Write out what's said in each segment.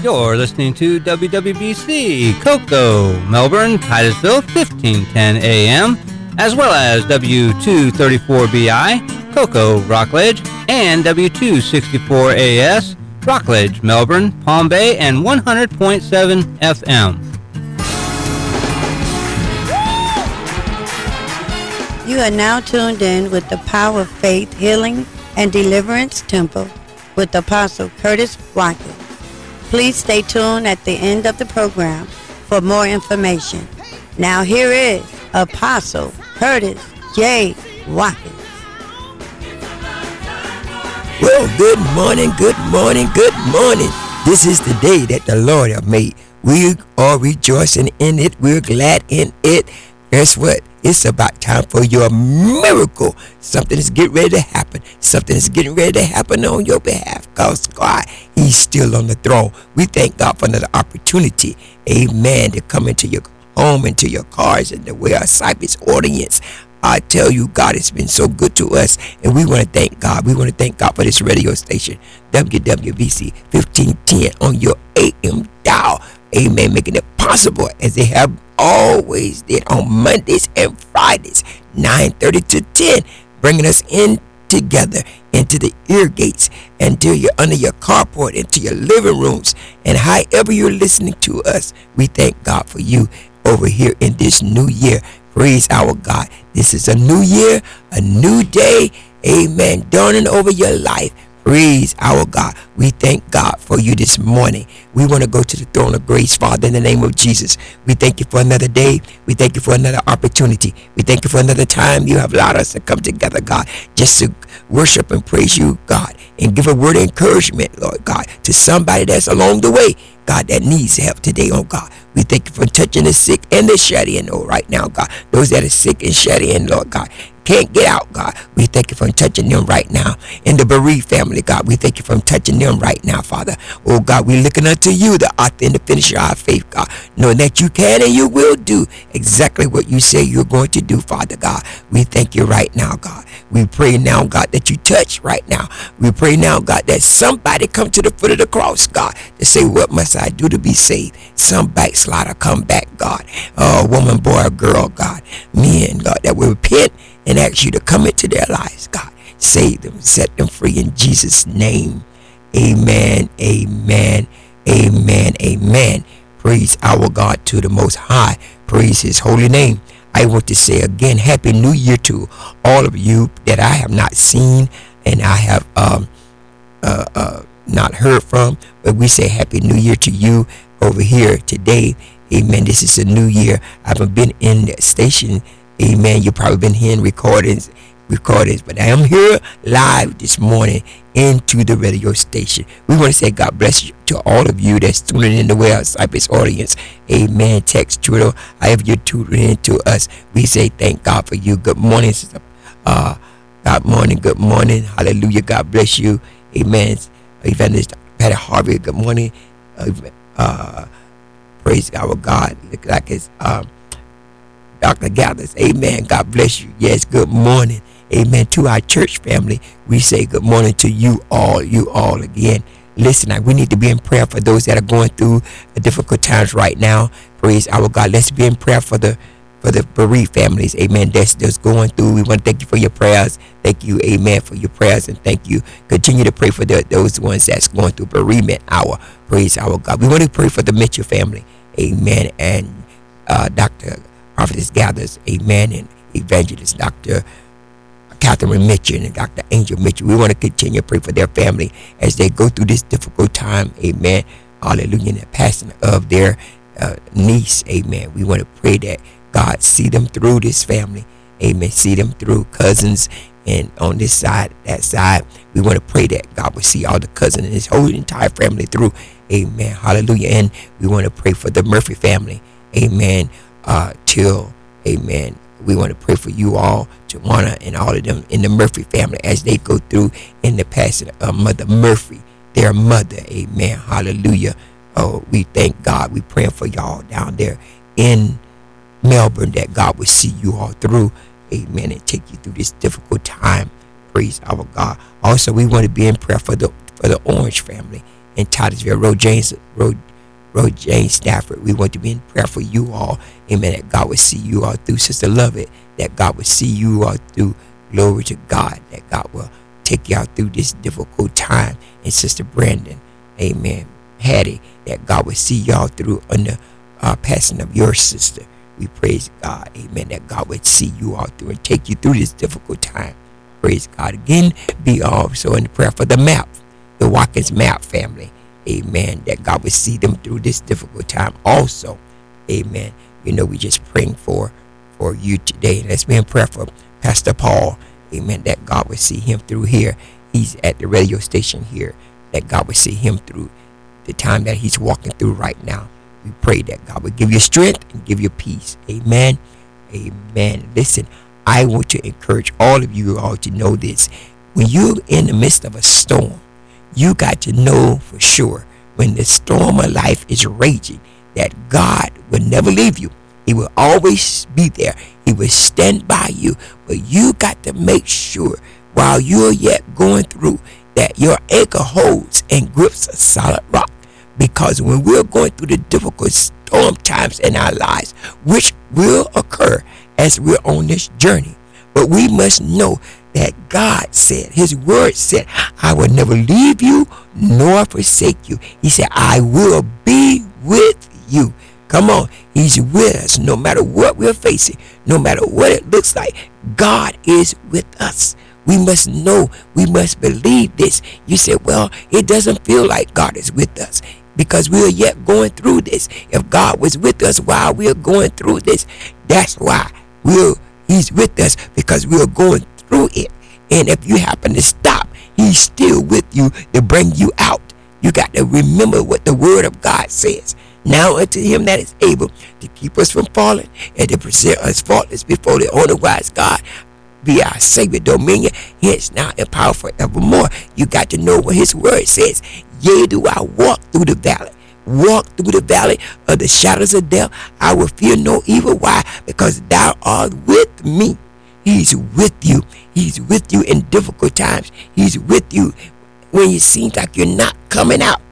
You're listening to WWBC, Cocoa, Melbourne, Titusville, 1510 AM, as well as W234BI, Cocoa, Rockledge, and W264AS, Rockledge, Melbourne, Palm Bay, and 100.7 FM. You are now tuned in with the Power of Faith Healing and Deliverance Temple with Apostle Curtis Watkins. Please stay tuned at the end of the program for more information. Now here is Apostle Curtis J. Watkins. Well, good morning, good morning, good morning. This is the day that the Lord has made. We are rejoicing in it. We're glad in it. Guess what? It's about time for your miracle. Something is getting ready to happen. Something is getting ready to happen on your behalf. Because God, He's still on the throne. We thank God for another opportunity, amen, to come into your home, into your cars, and to wear a Cypress audience. I tell you, God has been so good to us, and we want to thank God. We want to thank God for this radio station, WWBC 1510 on your AM dial. Amen, making it possible as they have always did on Mondays and Fridays, 9:30 to 10, bringing us in together into the ear gates, and to your under your carport, into your living rooms, and however you're listening to us. We thank God for you over here in this new year. Praise our God. This is a new year, a new day, amen, dawning over your life. Praise our God. We thank God for you this morning. We want to go to the throne of grace, Father, in the name of Jesus. We thank you for another day. We thank you for another opportunity. We thank you for another time you have allowed us to come together, God, just to worship and praise you, God, and give a word of encouragement, Lord God, to somebody that's along the way, God, that needs help today, oh God. We thank you for touching the sick and the shed in, oh, right now, God. Those that are sick and shed in, Lord God, can't get out, God. We thank you for touching them right now. In the bereaved family, God, we thank you for touching them right now, Father. Oh, God, we're looking unto you, the author and the finisher of our faith, God, knowing that you can and you will do exactly what you say you're going to do, Father God. We thank you right now, God. We pray now, God, that you touch right now. We pray now, God, that somebody come to the foot of the cross, God, to say, what must I do to be saved? Some backslider come back, God. A woman, boy, or girl, God. Men, God, that will repent and ask you to come into their lives, God. Save them, set them free in Jesus' name. Amen, amen, amen, amen. Praise our God to the Most High. Praise His holy name. I want to say again, Happy New Year to all of you that I have not seen and I have not heard from. But we say Happy New Year to you over here today. Amen. This is a new year. I haven't been in the station. Amen. You've probably been hearing recordings, but I am here live this morning into the radio station. We want to say God bless you to all of you that's tuning in the Well Cypress audience. Amen. Text, Twitter, however you're tuning in to us. We say thank God for you. Good morning, sister. God morning. Good morning. Hallelujah. God bless you. Amen. Evangelist Patty Harvey. Good morning. Praise our God. Look like it's Dr. Gathers. Amen. God bless you. Yes, good morning. Amen. To our church family, we say good morning to you all again. Listen, we need to be in prayer for those that are going through difficult times right now. Praise our God. Let's be in prayer for the bereaved families. Amen. That's going through. We want to thank you for your prayers. Thank you, amen, for your prayers, and thank you. Continue to pray for those ones that's going through bereavement hour. Praise our God. We want to pray for the Mitchell family. Amen. And Dr. Prophetess Gathers, amen, and Evangelist Dr. Catherine Mitchell and Dr. Angel Mitchell. We want to continue to pray for their family as they go through this difficult time, amen. Hallelujah. And the passing of their niece, amen. We want to pray that God see them through this family, amen. See them through cousins, and on this side, that side, we want to pray that God will see all the cousins and his whole entire family through, amen. Hallelujah. And we want to pray for the Murphy family, amen. Amen. We want to pray for you all, Tawana and all of them in the Murphy family as they go through in the passing of Mother Murphy, their mother. Amen. Hallelujah. Oh, we thank God. We praying for y'all down there in Melbourne that God will see you all through. Amen. And take you through this difficult time. Praise our God. Also, we want to be in prayer for the Orange family. in Titusville, Road James Stafford. We want to be in prayer for you all. Amen. That God will see you all through. Sister Lovett, that God will see you all through. Glory to God, that God will take you out through this difficult time. And Sister Brandon, amen, Hattie, that God will see y'all through on the passing of your sister. We praise God, amen, that God would see you all through and take you through this difficult time. Praise God. Again, be also in prayer for the Watkins Map family. Amen. That God would see them through this difficult time also. Amen. You know, we just praying for you today. Let's be in prayer for Pastor Paul. Amen. That God would see him through here. He's at the radio station here. That God would see him through the time that he's walking through right now. We pray that God would give you strength and give you peace. Amen. Amen. Listen, I want to encourage all of you all to know this. When you're in the midst of a storm, you got to know for sure when the storm of life is raging that God will never leave you. He will always be there. He will stand by you. But you got to make sure while you're yet going through that your anchor holds and grips a solid rock. Because when we're going through the difficult storm times in our lives, which will occur as we're on this journey, but we must know that God said, his word said, I will never leave you nor forsake you. He said, I will be with you. Come on. He's with us no matter what we're facing, no matter what it looks like. God is with us. We must know, we must believe this. You said, well, it doesn't feel like God is with us because we are yet going through this. If God was with us while we are going through this, that's why he's with us, because we are going through it. And if you happen to stop, he's still with you to bring you out. You got to remember what the word of God says. Now unto him that is able to keep us from falling and to present us faultless before the only wise God, be our Savior, dominion, hence now and power forevermore. You got to know what his word says. Yea, do I walk through the valley of the shadows of death, I will fear no evil. Why? Because thou art with me. He's with you. He's with you in difficult times. He's with you when it seems like you're not coming out.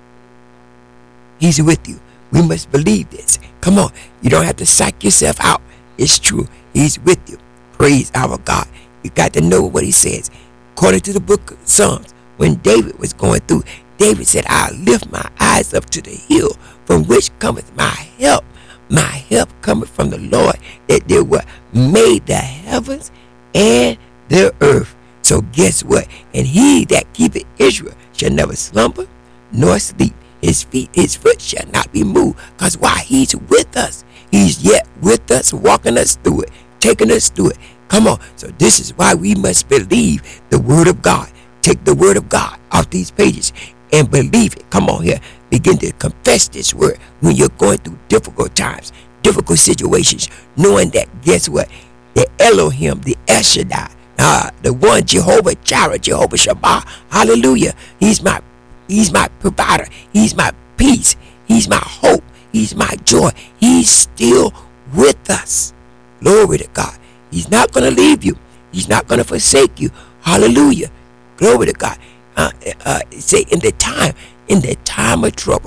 He's with you. We must believe this. Come on. You don't have to psych yourself out. It's true. He's with you. Praise our God. You got to know what he says. According to the book of Psalms, when David was going through, David said, I lift my eyes up to the hill from which cometh my help. My help cometh from the Lord that did what? Made the heavens and the earth. So guess what? And he that keepeth Israel shall never slumber nor sleep. His foot shall not be moved. Because why? He's with us. He's yet with us, walking us through it, taking us through it. Come on. So this is why we must believe the word of God. Take the word of God off these pages and believe it. Come on here. Begin to confess this word when you're going through difficult times, difficult situations, knowing that, guess what? The Elohim, the El Shaddai, the one Jehovah Jireh, Jehovah Shammah, hallelujah. He's my provider. He's my peace. He's my hope. He's my joy. He's still with us. Glory to God. He's not going to leave you. He's not going to forsake you. Hallelujah. Glory to God. Say in the time of trouble,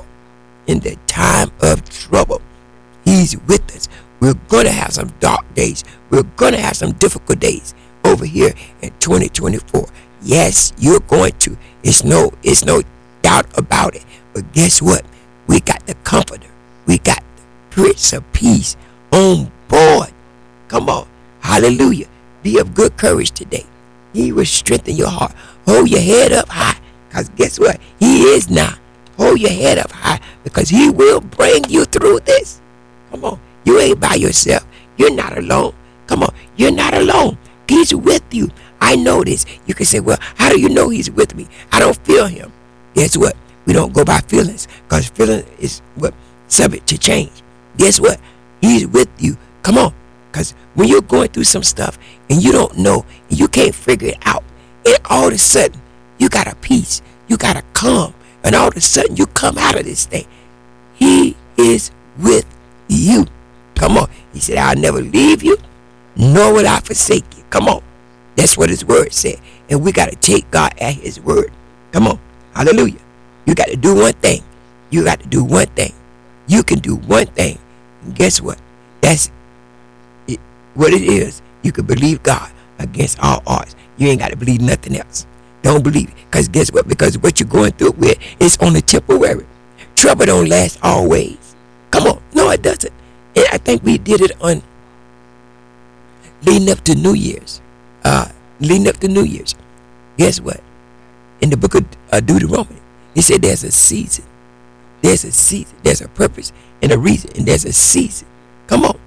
he's with us. We're going to have some dark days. We're going to have some difficult days over here in 2024. Yes, you're going to. It's no doubt about it. But guess what? We got the Comforter. We got the Prince of Peace on board. Come on. Hallelujah. Be of good courage today. He will strengthen your heart. Hold your head up high. Because guess what? He is now. Hold your head up high, because he will bring you through this. Come on. You ain't by yourself. You're not alone. Come on. You're not alone. He's with you. I know this. You can say, well, how do you know he's with me? I don't feel him. Guess what? We don't go by feelings, because feeling is what subject to change. Guess what? He's with you. Come on. Because when you're going through some stuff and you don't know, and you can't figure it out, and all of a sudden you got a peace, you got a calm, and all of a sudden you come out of this thing. He is with you. Come on. He said, I'll never leave you, nor will I forsake you. Come on. That's what his word said. And we got to take God at his word. Come on. Hallelujah. You got to do one thing. You got to do one thing. You can do one thing. And guess what? That's it, what it is. You can believe God against all odds. You ain't got to believe nothing else. Don't believe it. Because guess what? Because what you're going through with is only temporary. Trouble don't last always. Come on. No, it doesn't. And I think we did it on leading up to New Year's. Leading up to New Year's. Guess what? In the book of Deuteronomy, he said there's a season. There's a season. There's a purpose and a reason. And there's a season. Come on.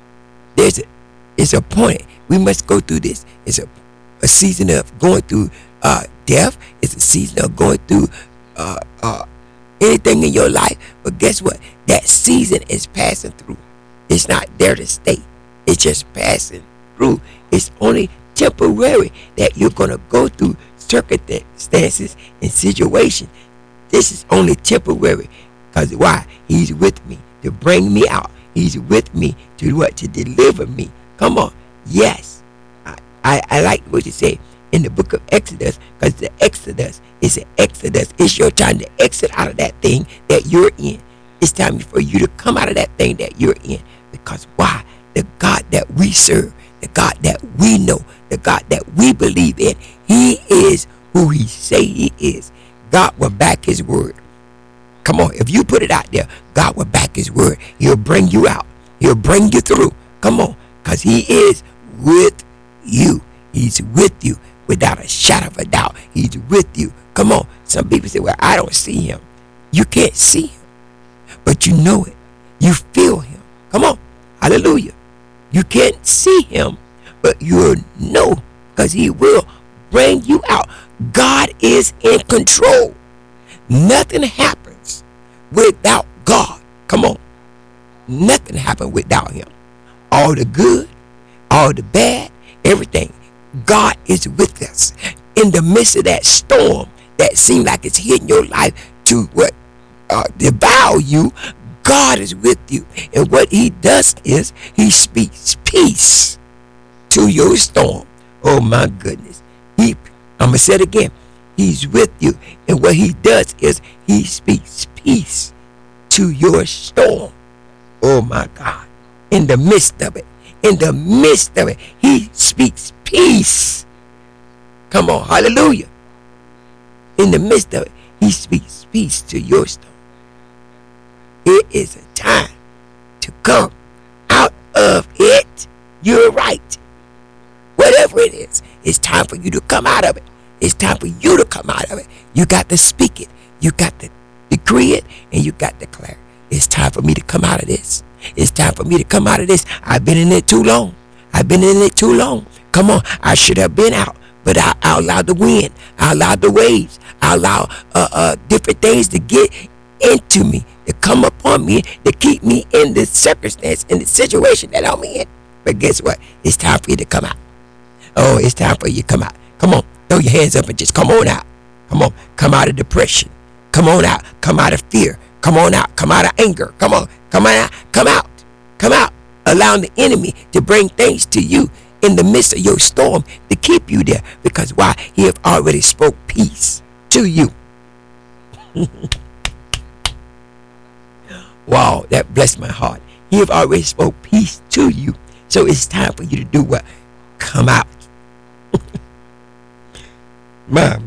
It's appointed. We must go through this. It's a season of going through death. It's a season of going through anything in your life. But guess what? That season is passing through. It's not there to stay. It's just passing through. It's only temporary that you're going to go through circumstances and situations. This is only temporary. Because why? He's with me to bring me out. He's with me to what? To deliver me. Come on. Yes. I like what you say in the book of Exodus, because the Exodus is an exodus. It's your time to exit out of that thing that you're in. It's time for you to come out of that thing that you're in. Because why? The God that we serve, the God that we know, the God that we believe in, he is who he say he is. God will back his word. Come on, if you put it out there, God will back his word. He'll bring you out. He'll bring you through. Come on, because he is with you. He's with you without a shadow of a doubt. He's with you. Come on. Some people say, well, I don't see him. You can't see him, but you know it. You feel him. Come on. Hallelujah. You can't see him, but you'll know, because he will bring you out. God is in control. Nothing happens without God. Come on. Nothing happens without him. All the good, all the bad, everything. God is with us in the midst of that storm that seems like it's hitting your life to what devour you. God is with you, and what he does is he speaks peace to your storm. Oh my goodness. I'm gonna say it again. He's with you, and what he does is he speaks peace to your storm. Oh my God. In the midst of it, he speaks peace. Come on, hallelujah. In the midst of it, he speaks peace to your storm. It is a time to come out of it. You're right. Whatever it is, it's time for you to come out of it. It's time for you to come out of it. You got to speak it. You got to decree it, and you got to declare. It's time for me to come out of this. It's time for me to come out of this. I've been in it too long. Come on. I should have been out, but I allowed the wind. I allowed the waves. I allowed different things to get into me, to come upon me, to keep me in the circumstance, in the situation that I'm in. But guess what? It's time for you to come out. Oh, it's time for you to come out. Come on. Throw your hands up and just come on out. Come on. Come out of depression. Come on out. Come out of fear. Come on out. Come out of anger. Come on. Come on out. Come out. Come out. Allowing the enemy to bring things to you in the midst of your storm to keep you there. Because why? He have already spoke peace to you. Wow, that blessed my heart. He have already spoke peace to you. So it's time for you to do what? Come out. My.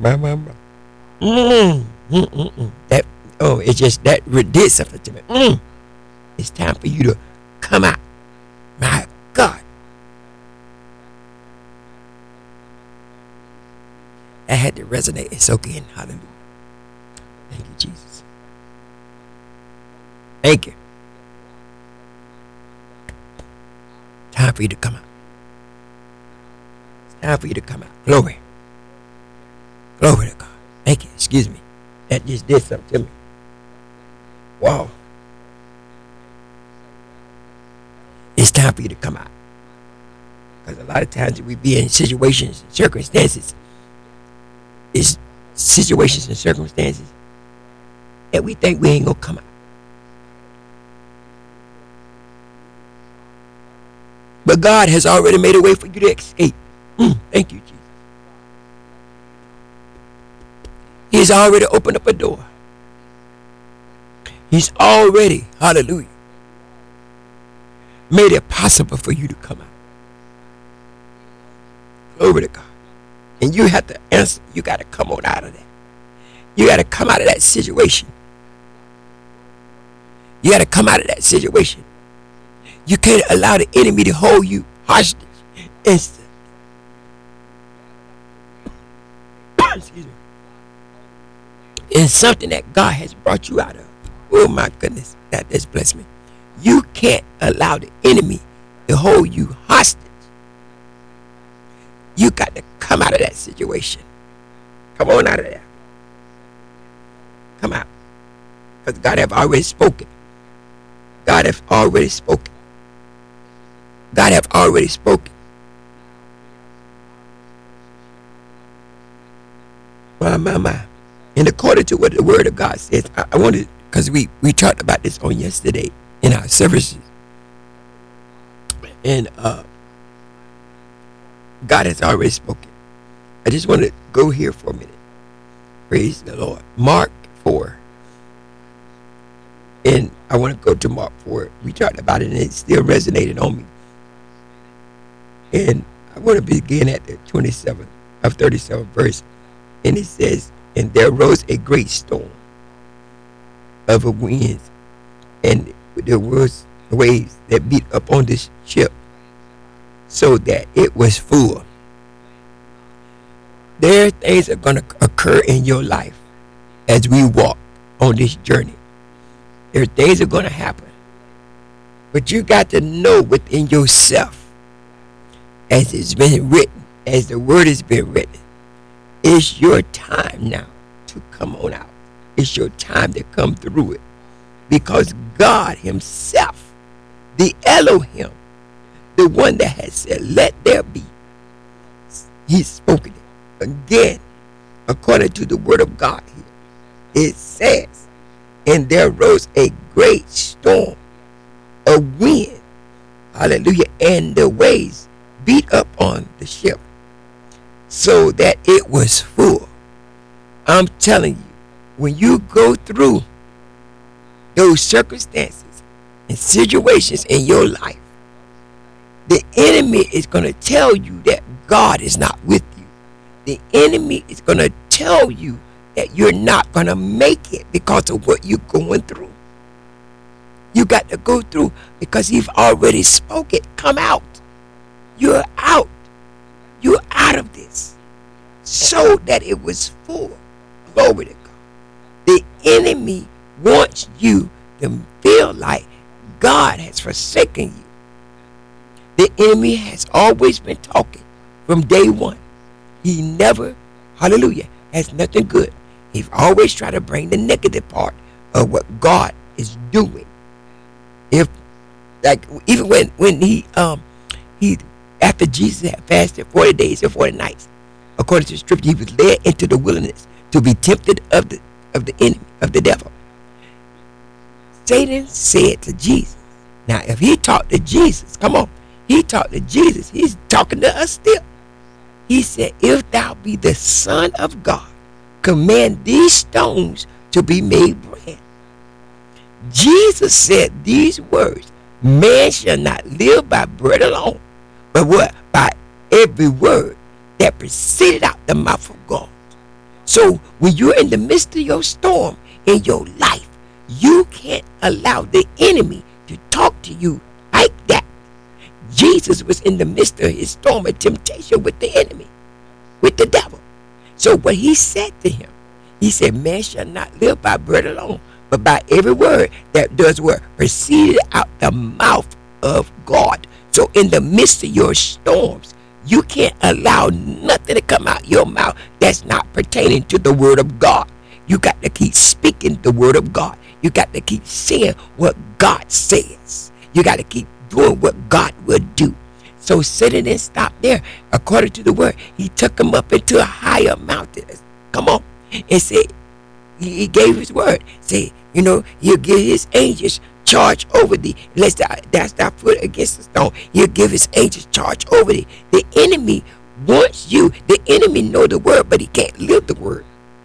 That, it just, that did something to me. It's time for you to come out. My God. That had to resonate and soak in. Hallelujah. Thank you, Jesus. Thank you. Time for you to come out. It's time for you to come out. Glory. Glory to God. Thank you. Excuse me. That just did something to me. Wow. It's time for you to come out. Because a lot of times we be in situations and circumstances. It's situations and circumstances that we think we ain't going to come out. But God has already made a way for you to escape. Thank you, Jesus. He has already opened up a door. He's already, hallelujah, made it possible for you to come out. Glory to God. And you have to answer. You got to come on out of that. You got to come out of that situation. You got to come out of that situation. You can't allow the enemy to hold you hostage. Excuse me. It's something that God has brought you out of. Oh my goodness, that just blessed me. You can't allow the enemy to hold you hostage. You got to come out of that situation. Come on out of there. Come out. Because God have already spoken. God have already spoken. God have already spoken. My. And according to what the word of God says, I wanted, because we talked about this on yesterday in our services. And God has already spoken. I just want to go here for a minute. Praise the Lord. Mark 4. And I want to go to Mark 4. We talked about it and it still resonated on me. And I want to begin at the 37th verse. And it says, and there rose a great storm of a wind, and there was waves that beat up on this ship, so that it was full. There are things that are going to occur in your life as we walk on this journey. There are things that are going to happen. But you got to know within yourself, as it's been written, as the word has been written, it's your time now to come on out. It's your time to come through it. Because God himself, the Elohim, the one that has said, let there be, he's spoken it. Again, according to the word of God here, it says, and there rose a great storm, a wind, hallelujah, and the waves beat up on the ship, so that it was full. I'm telling you, when you go through those circumstances and situations in your life, the enemy is going to tell you that God is not with you. The enemy is going to tell you that you're not going to make it because of what you're going through. You got to go through because he's already spoken. Come out. You're out. You're out of this. So that it was full. Glory to God. The enemy wants you to feel like God has forsaken you. The enemy has always been talking from day one. He never, hallelujah, has nothing good. He's always trying to bring the negative part of what God is doing. If, like, even when he after Jesus had fasted 40 days and 40 nights, according to the scripture, he was led into the wilderness to be tempted of the enemy, of the devil. Satan said to Jesus, now if he talked to Jesus, come on, he talked to Jesus, he's talking to us still. He said, if thou be the Son of God, command these stones to be made bread. Jesus said these words, man shall not live by bread alone, but what? By every word that proceeded out the mouth of God. So when you're in the midst of your storm in your life, you can't allow the enemy to talk to you like that. Jesus was in the midst of his storm of temptation with the enemy, with the devil. So what he said to him, he said, man shall not live by bread alone, but by every word that does what? Proceeded out the mouth of God. So in the midst of your storms, you can't allow nothing to come out your mouth that's not pertaining to the word of God. You got to keep speaking the word of God. You got to keep saying what God says. You got to keep doing what God will do. So Satan didn't stop there. According to the word, he took him up into a higher mountain. Come on. And said, he gave his word. Say, he'll give his angels charge over thee. Unless that's thy foot against the stone, he'll give his angels charge over thee. The enemy wants you. The enemy know the word, but he can't live the word.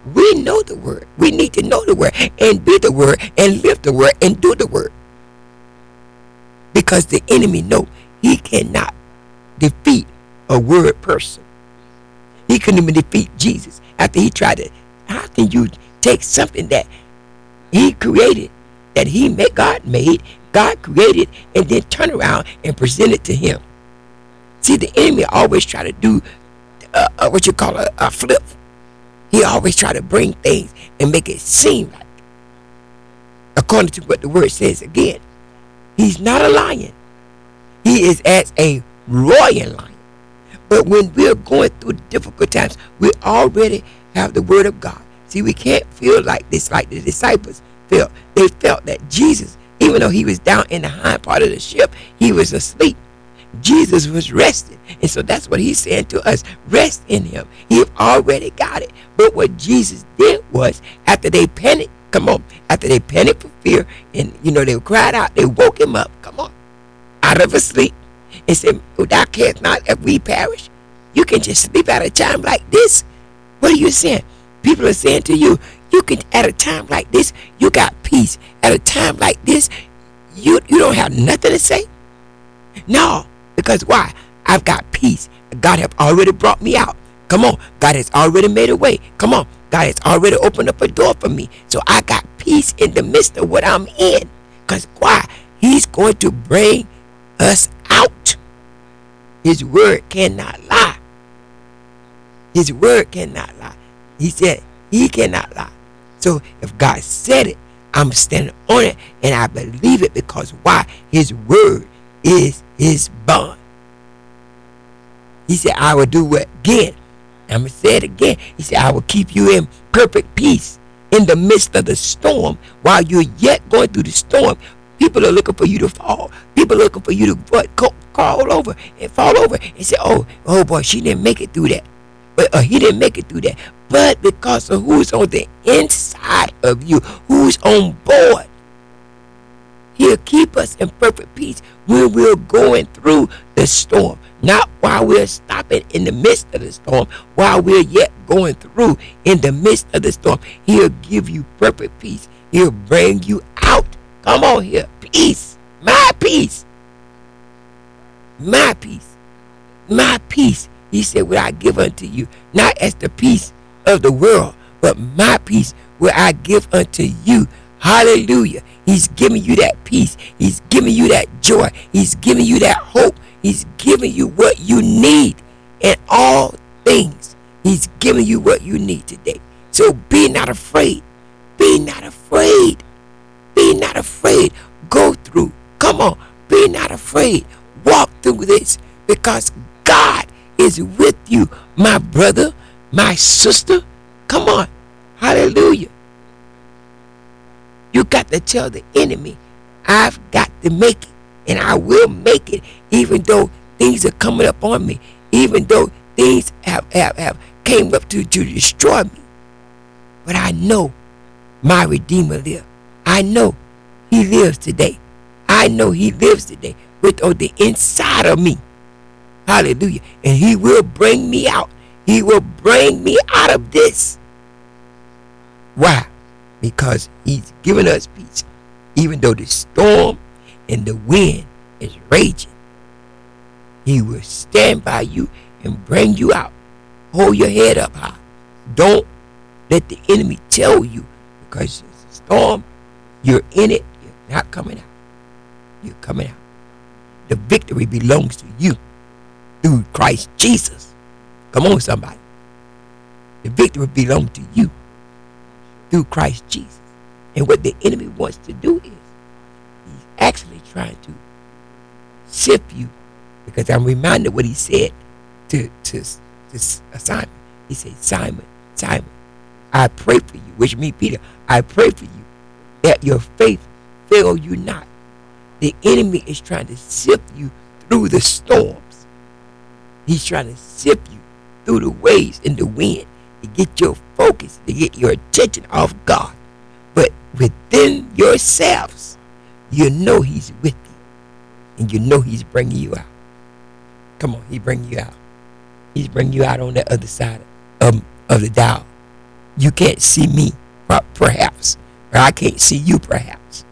We know the word. We need to know the word and be the word and live the word and do the word. Because the enemy know he cannot defeat a word person. He couldn't even defeat Jesus after he tried to. How can you take something that he created, that God created, and then turn around and present it to him? See, the enemy always try to do what you call a flip. He always try to bring things and make it seem like, according to what the word says again, he's not a lion. He is as a roaring lion. But when we're going through difficult times, we already have the word of God. See, we can't feel like this like the disciples felt. They felt that Jesus, even though he was down in the hind part of the ship, he was asleep. Jesus was resting. And so that's what he's saying to us. Rest in him. He already got it. But what Jesus did was, after they panicked, after they panicked for fear, and they cried out, they woke him up, out of a sleep, and said, thou canst not if we perish. You can just sleep at a time like this. What are you saying? People are saying to you, you can, at a time like this, you got peace. At a time like this, you don't have nothing to say? No. Because why? I've got peace. God have already brought me out. Come on. God has already made a way. Come on. God has already opened up a door for me. So I got peace in the midst of what I'm in. Because why? He's going to bring us out. His word cannot lie. His word cannot lie. He said he cannot lie. So if God said it, I'm standing on it, and I believe it, because why? His word is his bond. He said, I will do what? Again, I'm going to say it again. He said, I will keep you in perfect peace in the midst of the storm. While you're yet going through the storm, people are looking for you to fall. People are looking for you to crawl over and fall over and say, oh boy, she didn't make it through that. But he didn't make it through that. But because of who's on the inside of you, who's on board, he'll keep us in perfect peace when we're going through the storm. Not while we're stopping in the midst of the storm, while we're yet going through in the midst of the storm. He'll give you perfect peace. He'll bring you out. Come on here. Peace. My peace. My peace. My peace. He said, will I give unto you, not as the peace of the world, but my peace will I give unto you. Hallelujah. He's giving you that peace. He's giving you that joy. He's giving you that hope. He's giving you what you need in all things. He's giving you what you need today. So be not afraid. Be not afraid. Be not afraid. Go through. Come on. Be not afraid. Walk through this, because God is with you, my brother, my sister. Come on. Hallelujah. You got to tell the enemy, I've got to make it, and I will make it, even though things are coming up on me, even though things have came up to destroy me. But I know my Redeemer lives. I know he lives today. I know he lives today on the inside of me. Hallelujah. And he will bring me out. He will bring me out of this. Why? Because he's given us peace. Even though the storm and the wind is raging, he will stand by you and bring you out. Hold your head up high. Don't let the enemy tell you, because it's a storm, you're in it, you're not coming out. You're coming out. The victory belongs to you through Christ Jesus. Come on, somebody. The victory belongs to you through Christ Jesus. And what the enemy wants to do is, he's actually trying to sift you, because I'm reminded what he said to Simon. He said, Simon, Simon, I pray for you, which means Peter, I pray for you that your faith fail you not. The enemy is trying to sift you through the storms. He's trying to sift you through the waves and the wind to get your focus, to get your attention off God. But within yourselves, you know he's with you, and you know he's bringing you out. Come on, he's bringing you out. He's bringing you out on the other side of the dial. You can't see me, perhaps, or I can't see you, perhaps.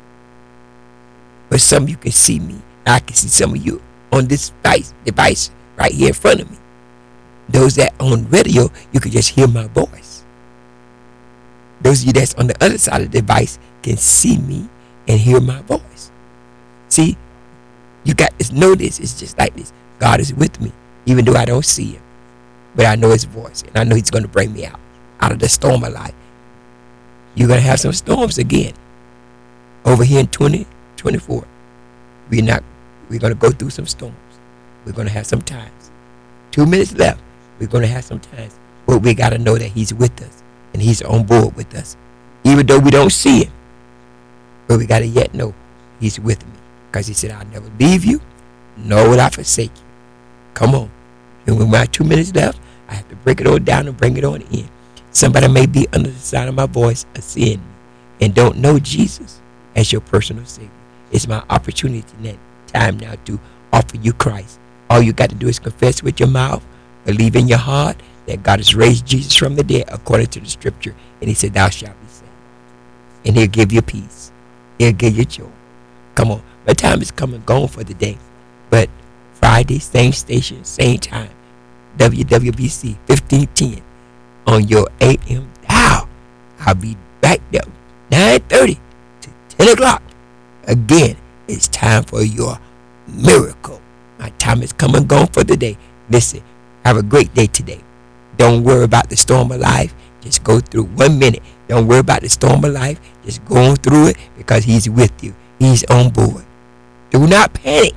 But some of you can see me. I can see some of you on this device right here in front of me. Those that on radio, you can just hear my voice. Those of you that's on the other side of the device can see me and hear my voice. See, you got to know this. It's just like this. God is with me, even though I don't see him. But I know his voice, and I know he's going to bring me out of the storm of life. You're going to have some storms again. Over here in 2024, we're going to go through some storms. We're going to have some times. 2 minutes left. We're going to have some times. But we got to know that he's with us, and he's on board with us. Even though we don't see him. But we got to yet know he's with me. Because he said, I'll never leave you, nor will I forsake you. Come on. And with my 2 minutes left, I have to break it on down and bring it on in. Somebody may be under the sound of my voice a sin and don't know Jesus as your personal Savior. It's my opportunity in that time now to offer you Christ. All you got to do is confess with your mouth, believe in your heart that God has raised Jesus from the dead according to the scripture. And he said, thou shalt be saved. And he'll give you peace. He'll give you joy. Come on. My time is come and gone for the day. But Friday, same station, same time. WWBC 1510 on your AM dial. I'll be back there 9:30 to 10 o'clock. Again, it's time for your miracle. My time is come and gone for the day. Listen, have a great day today. Don't worry about the storm of life. Just go through 1 minute. Don't worry about the storm of life. Just go on through it because he's with you. He's on board. Do not panic.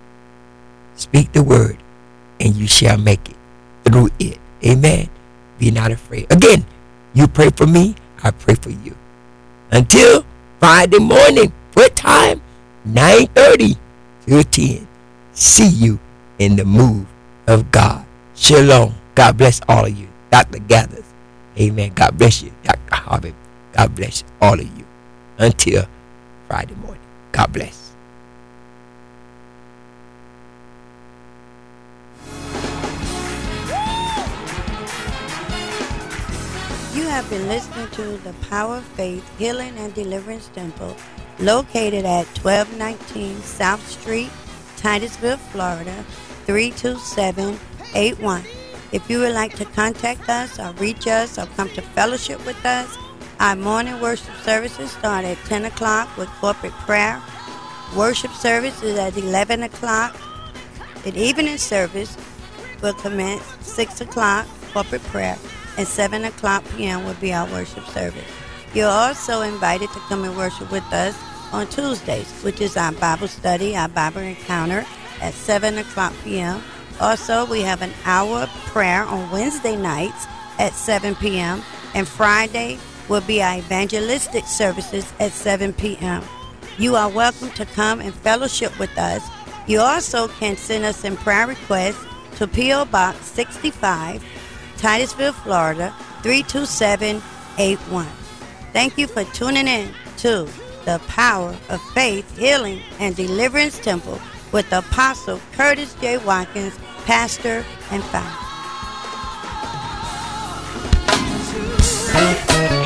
Speak the word and you shall make it through it. Amen. Be not afraid. Again, you pray for me, I pray for you. Until Friday morning, what time? 9:30 to 10. See you in the move of God. Shalom. God bless all of you. Dr. Gathers. Amen. God bless you. Dr. Harvey. God bless all of you. Until Friday morning. God bless. You have been listening to the Power of Faith Healing and Deliverance Temple, located at 1219 South Street, Titusville, Florida, 32781. If you would like to contact us or reach us or come to fellowship with us, our morning worship services start at 10 o'clock with corporate prayer. Worship service is at 11 o'clock. The evening service will commence 6 o'clock, corporate prayer, and 7 o'clock p.m. will be our worship service. You're also invited to come and worship with us on Tuesdays, which is our Bible study, our Bible encounter at 7 o'clock p.m. Also, we have an hour of prayer on Wednesday nights at 7 p.m. And Friday will be our evangelistic services at 7 p.m. You are welcome to come and fellowship with us. You also can send us in prayer requests to P.O. Box 65, Titusville, Florida, 32781. Thank you for tuning in to the Power of Faith, Healing, and Deliverance Temple with Apostle Curtis J. Watkins, pastor and founder.